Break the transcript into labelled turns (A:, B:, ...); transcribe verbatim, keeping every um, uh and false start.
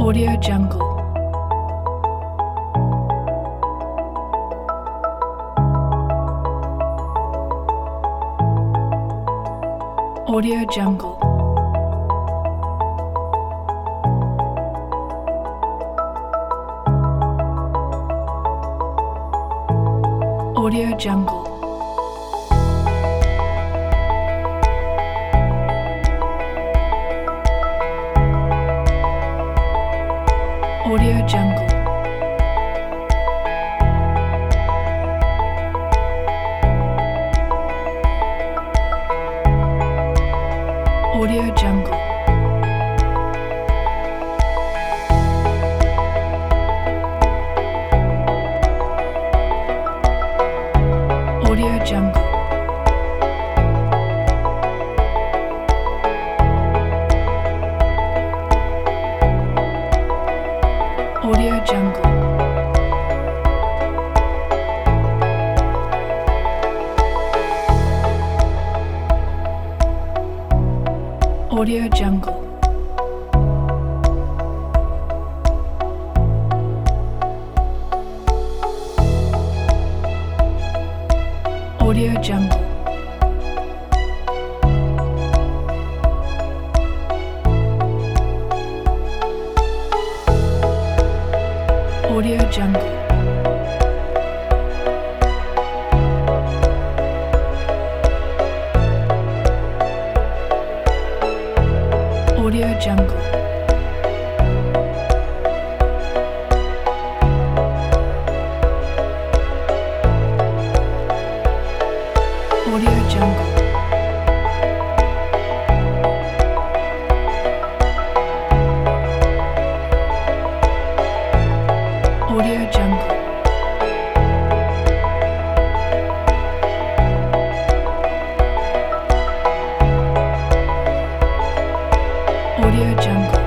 A: Audio Jungle. Audio Jungle. Audio Jungle. Audio Jungle. Audio Jungle. Audio Jungle. Audio Jungle. Audio Jungle. Audio Jungle. Audio Jungle. Audio Jungle. Audio Jungle. Audio Jungle. Audio Jungle.